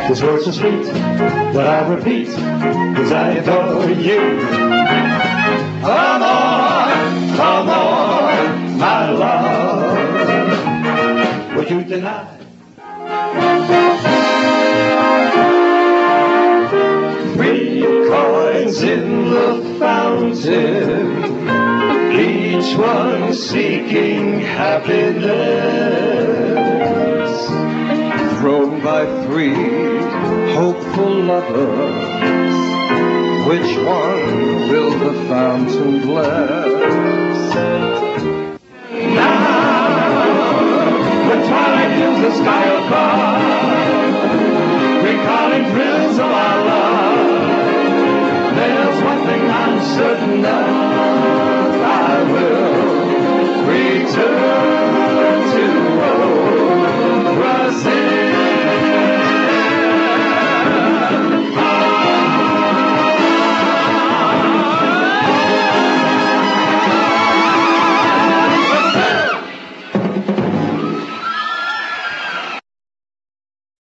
These words are sweet, but I repeat, 'cause I adore you. Come on, my love, would you deny? Three coins in the fountain, each one seeking happiness, thrown by three hopeful lovers. Which one will the fountain bless? Now, when twilight fills the sky above, recalling thrills of our love, there's one thing I'm certain of, I will